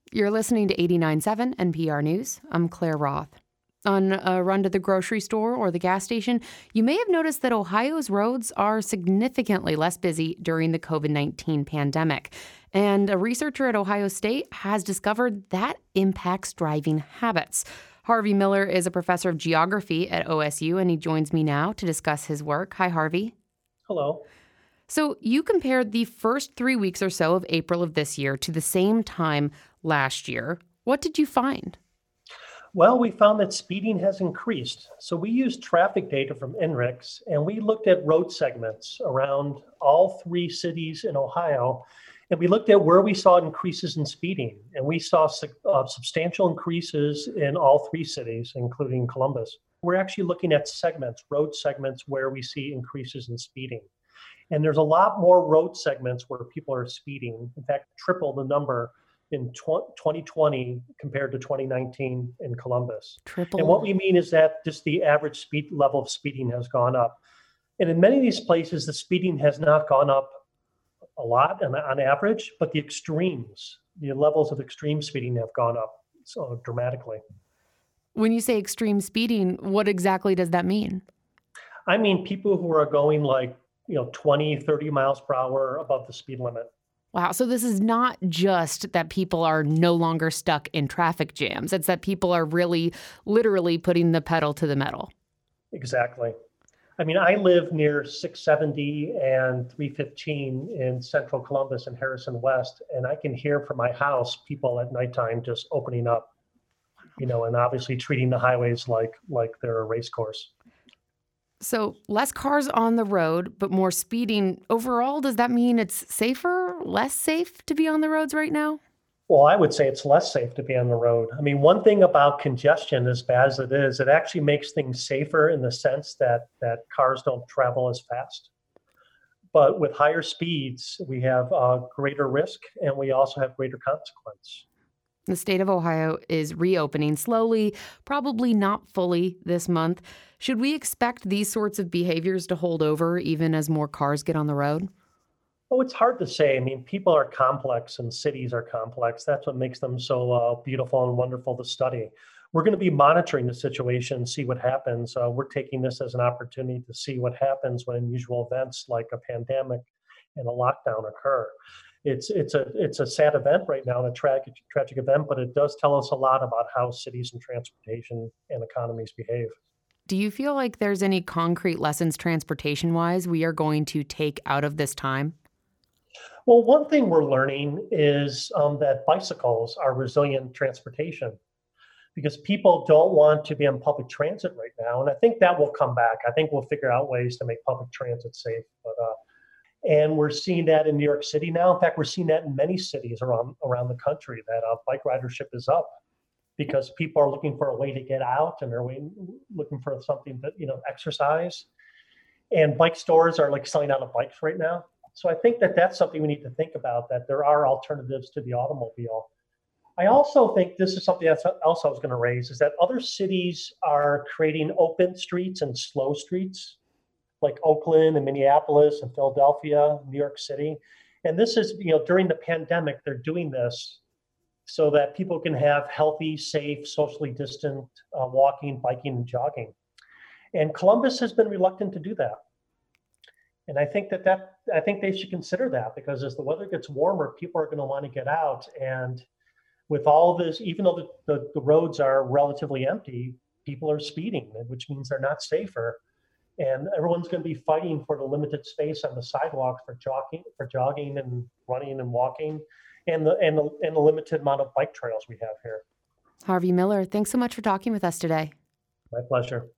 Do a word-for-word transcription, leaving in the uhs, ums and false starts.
You're listening to eighty-nine point seven N P R News. I'm Claire Roth. On a run to the grocery store or the gas station, you may have noticed that Ohio's roads are significantly less busy during the covid nineteen pandemic. And a researcher at Ohio State has discovered that impacts driving habits. Harvey Miller is a professor of geography at O S U, and he joins me now to discuss his work. Hi, Harvey. Hello. So you compared the first three weeks or so of April of this year to the same time last year. What did you find? Well, we found that speeding has increased. So we used traffic data from I N R I X, and we looked at road segments around all three cities in Ohio, and we looked at where we saw increases in speeding. And we saw uh, substantial increases in all three cities, including Columbus. We're actually looking at segments, road segments, where we see increases in speeding. And there's a lot more road segments where people are speeding. In fact, triple the number in twenty twenty compared to twenty nineteen in Columbus. Triple. And what we mean is that just the average speed level of speeding has gone up. And in many of these places, the speeding has not gone up a lot on, on average, but the extremes, the levels of extreme speeding have gone up so dramatically. When you say extreme speeding, what exactly does that mean? I mean, people who are going like, you know, twenty, thirty miles per hour above the speed limit. Wow. So this is not just that people are no longer stuck in traffic jams. It's that people are really literally putting the pedal to the metal. Exactly. I mean, I live near six seventy and three fifteen in central Columbus and Harrison West, and I can hear from my house people at nighttime just opening up, you know, and obviously treating the highways like like they're a race course. So less cars on the road, but more speeding. Overall, does that mean it's safer, less safe to be on the roads right now? Well, I would say it's less safe to be on the road. I mean, one thing about congestion, as bad as it is, it actually makes things safer in the sense that that cars don't travel as fast. But with higher speeds, we have uh, greater risk, and we also have greater consequence. The state of Ohio is reopening slowly, probably not fully this month. Should we expect these sorts of behaviors to hold over even as more cars get on the road? Oh, it's hard to say. I mean, people are complex and cities are complex. That's what makes them so uh, beautiful and wonderful to study. We're going to be monitoring the situation, see what happens. Uh, we're taking this as an opportunity to see what happens when unusual events like a pandemic and a lockdown occur. It's it's a it's a sad event right now, and a tragic tragic event, but it does tell us a lot about how cities and transportation and economies behave. Do you feel like there's any concrete lessons transportation-wise we are going to take out of this time? Well, one thing we're learning is um, that bicycles are resilient transportation because people don't want to be on public transit right now, and I think that will come back. I think we'll figure out ways to make public transit safe, but. Uh, And we're seeing that in New York City now. In fact, we're seeing that in many cities around around the country, that uh, bike ridership is up because people are looking for a way to get out and they're waiting, looking for something to, you know, exercise. And bike stores are like selling out of bikes right now. So I think that that's something we need to think about, that there are alternatives to the automobile. I also think this is something else I was going to raise, is that other cities are creating open streets and slow streets, like Oakland and Minneapolis and Philadelphia, New York City. And this is, you know, during the pandemic, they're doing this so that people can have healthy, safe, socially distant uh, walking, biking, and jogging. And Columbus has been reluctant to do that. And I think that, that I think they should consider that, because as the weather gets warmer, people are going to want to get out. And with all this, even though the, the, the roads are relatively empty, people are speeding, which means they're not safer. And everyone's going to be fighting for the limited space on the sidewalks for jogging, for jogging and running and walking, and the and the and the limited amount of bike trails we have here. Harvey Miller, thanks so much for talking with us today. My pleasure.